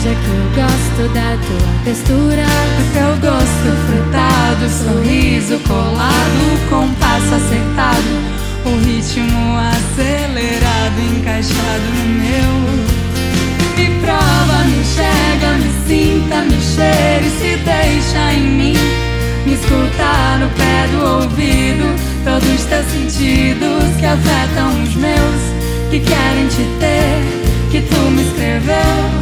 verdade é que eu gosto da tua textura, do teu gosto frutado, sorriso colado, compasso acertado, o ritmo acelerado, encaixado no meu. Me prova, me enxerga, me sinta, me cheire, se deixa em mim. Me escuta no pé do ouvido, todos os teus sentidos que afetam os meus, que querem te ter, que tu me escreveu.